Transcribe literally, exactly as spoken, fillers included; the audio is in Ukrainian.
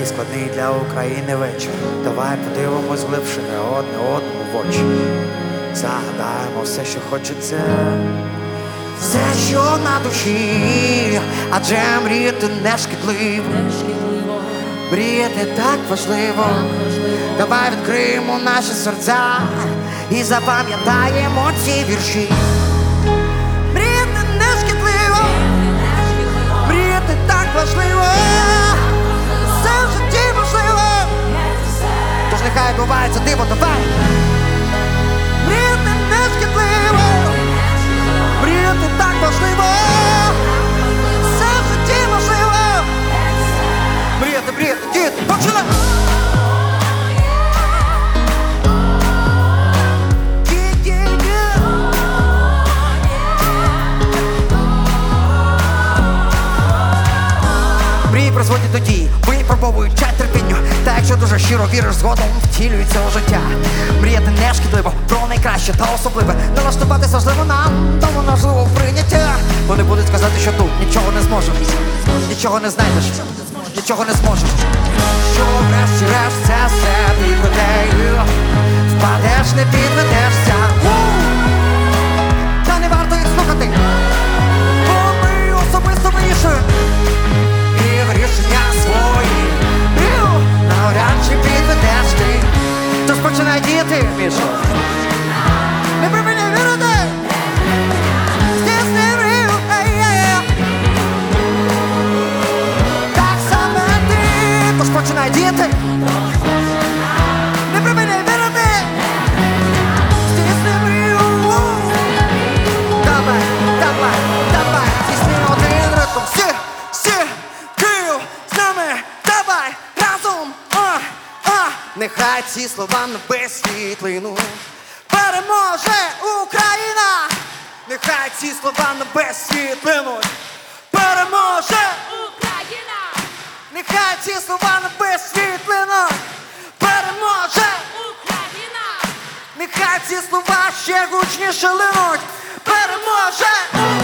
складний для України вечір. Давай подивимось глибше не одне одному в очі. Загадаємо все, що хочеться, все, що на душі, адже мріяти не шкідливо. Мріяти так важливо. Давай відкриємо наші серця і запам'ятаємо ці вірші. Мріяти не шкідливо, мріяти так важливо. Все в житті можливо, тож нехай відбувається диво, давай. Мріяти не шкідливо, мріяти так важливо. Все в житті можливо. Мріяти, мріяти, діти, почали! Мрії призводять до дії, випробовують час терпінню. Та якщо дуже щиро віриш, згодом втілюється у життя. Мріяти не шкідливо, про найкраще та особливе. Налаштуватися важливо нам, тому важливо прийняття. Вони будуть казати, що тут нічого не зможеш, нічого не знайдеш, нічого не зможеш. Що врешті-решт це все підведе, впадеш, не підведешся. Та не варто їх слухати, бо ми особисто вирішуємо і в рішення свої навряд чи підведеш ти. Тож починай діяти, Міша. Не припиняй вірити. Здійсни мрію, ей-ей-ей. Так саме ти. Тож починай діяти. Не припиняй вірити. Здійсни мрію. Давай, давай, давай. Здійсни один ритм. Всі, всі, Київ з нами. Давай, разом. А, а. Нехай ці слова не без світлину. Переможе Україна. Нехай ці слова не без світлину. Переможе Україна. Нехай ці слова не без світлину. Переможе Україна. Нехай ці слова ще гучніше линуть. Переможе Україна.